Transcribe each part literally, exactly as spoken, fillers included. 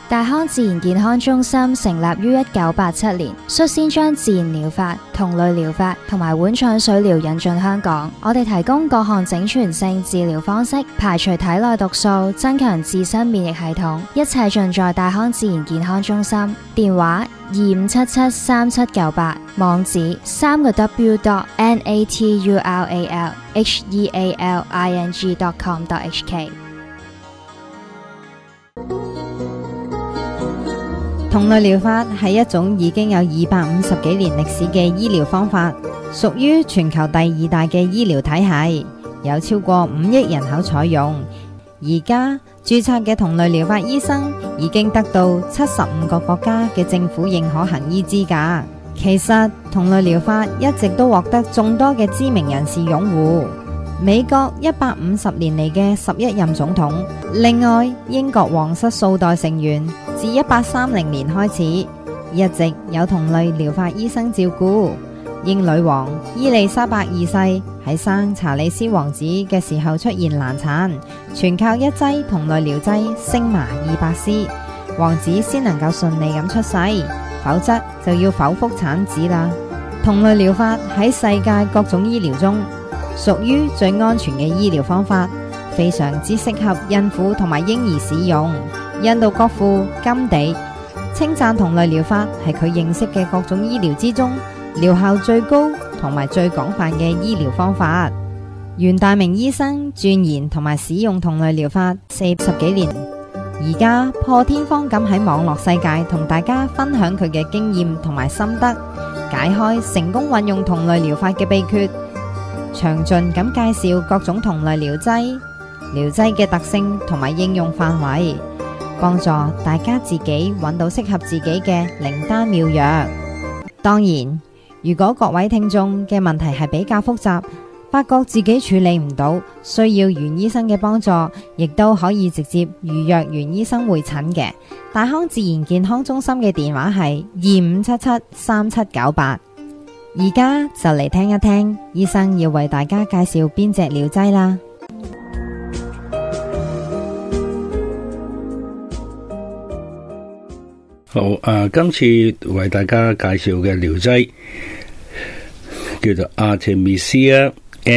大康自然健康中心成立於一九八七年，率先將自然療法、同類療法同埋碗腸水療引進香港。我哋提供各項整全性治療方式，排除體內毒素，增強自身免疫系統，一切盡在大康自然健康中心。電話二五七七三七九八，網址三個 w dot n a t u r a l h e a l i n g dot com dot h k。 同類療法係一種已經有二百五十幾年歷史嘅醫療方法，屬於全球第二大嘅醫療體系，有超過五億人口採用。而家註冊嘅同類療法醫生已經得到七十五個國家嘅政府認可行醫資格。其實同類療法一直都獲得眾多嘅知名人士擁護。美國一百五十年嚟嘅十一任總統，另外英國皇室數代成員自一八三零年開始，一直有同類療法醫生照顧。英女王伊麗莎白二世喺生查理斯王子嘅時候出現難產，全靠一劑同類療劑星麻二百絲，王子先能夠順利咁出世，否則就要剖腹產子啦。同類療法喺世界各種醫療中屬於最安全嘅醫療方法，非常之適合孕婦同埋嬰兒使用。印度國父甘地稱讚同類療法係佢認識嘅各種醫療之中療效最高同埋最廣泛嘅醫療方法。袁大明醫生鑽研同埋使用同類療法四十幾年，而家破天荒咁喺網絡世界同大家分享佢嘅經驗同埋心得，解開成功運用同類療法嘅秘訣，詳盡咁介紹各種同類療劑、療劑嘅特性同埋應用範圍，幫助大家自己揾到適合自己嘅靈丹妙藥。當然，如果各位聽眾嘅問題係比較複雜，發覺自己處理唔到，需要袁醫生嘅幫助，亦都可以直接預約袁醫生會診嘅。大康自然健康中心嘅電話係二五七七三七九八。而家就嚟聽一聽醫生要為大家介紹邊隻療劑啦。 好，啊，今次為大家介紹嘅療劑叫做 Artemisia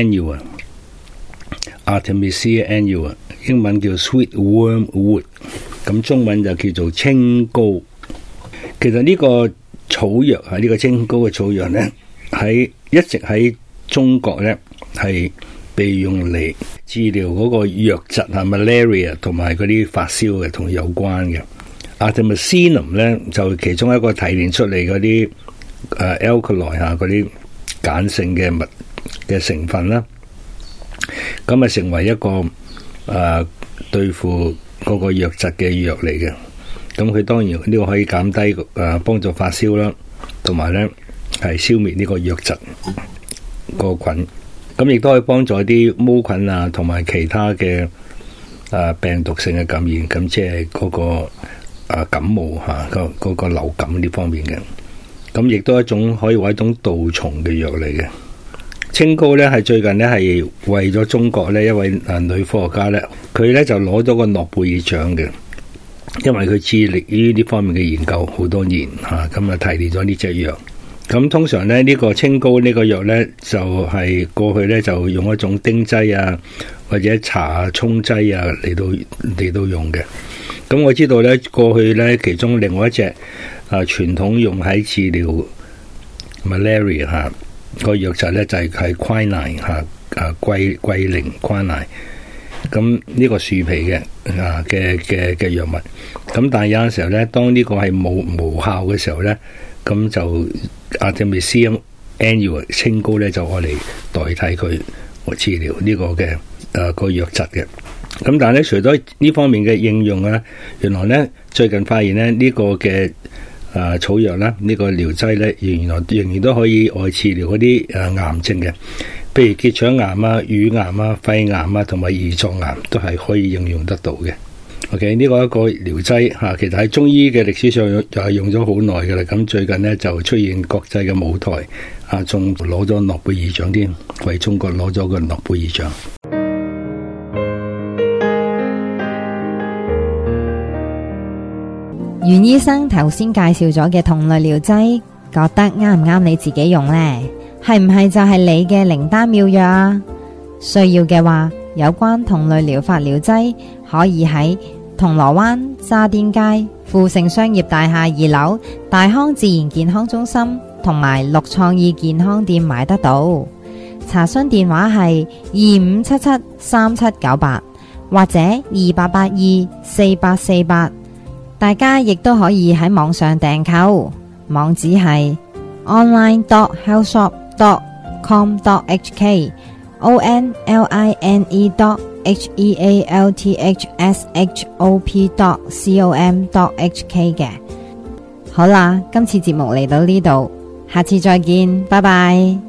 annua。Artemisia annua 英文叫 Sweet Wormwood， 咁中文就叫做清膏。其實呢個草藥係呢個清膏嘅草藥呢，喺一直喺中國呢係被用嚟治療嗰個瘧疾啊 malaria 同埋嗰啲發燒嘅同有關嘅。Artemisinin 咧就其中一個提煉出嚟嗰啲誒 alkaloid 啊嗰啲鹼性嘅物嘅成分啦，咁啊成為一個誒、呃、對付嗰個瘧疾嘅藥嚟嘅。咁佢當然呢個可以減低誒、呃、幫助發燒啦，同埋咧係消滅呢個瘧疾個菌。咁亦都可以幫助啲毛菌啊同埋其他嘅誒、呃、病毒性嘅感染。咁即係嗰個。啊感冒吓，嗰、嗰個流感呢方面嘅，咁亦都係一種可以話一種杜蟲嘅藥嚟嘅。清膏咧係最近咧係為咗中國咧一位啊女科學家咧，佢咧就攞咗個諾貝爾獎嘅，因為佢致力於呢方面嘅研究好多年吓，咁啊提煉咗呢隻藥。咁通常咧呢、呢個清膏呢個藥咧就係、是、過去咧就用一種丁劑啊或者茶沖劑啊嚟到嚟到用嘅。咁我知道咧，過去咧，其中另外一隻啊傳統用喺治療 malaria 吓、啊、個藥就咧就係係 quinine 吓啊龜龜苓 quinine。咁呢個樹皮嘅啊嘅嘅嘅藥物。咁但係有陣時候咧，當呢個係冇無效嘅時候咧，咁就 Artemisia annua 清膏咧就我嚟代替佢治療呢個嘅啊個瘧疾嘅。咁但係咧，除咗呢方面嘅應用啊，原來咧最近發現咧呢、這個嘅誒、呃、草藥啦，呢、這個療劑咧，原來仍然都可以外治療嗰啲誒癌症嘅，譬如結腸癌啊、乳癌啊、肺癌啊同埋胰臟癌都係可以應用得到嘅。OK， 呢個一個療劑吓，其實喺中醫嘅歷史上就係用咗好耐㗎啦。咁最近咧就出現國際嘅舞台啊，仲攞咗諾貝爾獎添，為中國攞咗個諾貝爾獎。 袁醫生頭先介紹咗嘅同類療劑，覺得啱唔啱你自己用呢？係唔係就係你嘅靈丹妙藥啊？需要嘅話，有關同類療法療劑可以喺銅鑼灣渣甸街富盛商業大廈二樓大康自然健康中心同埋綠創意健康店買得到。查詢電話係二五七七三七九八或者二八八二四八四八。大家亦都可以喺網上訂購，網址係 online dot healthshop dot com dot h k o n l i n e dot h e a l t h s h o p dot com dot h k 嘅。好啦，今次節目嚟到呢度，下次再見，拜拜。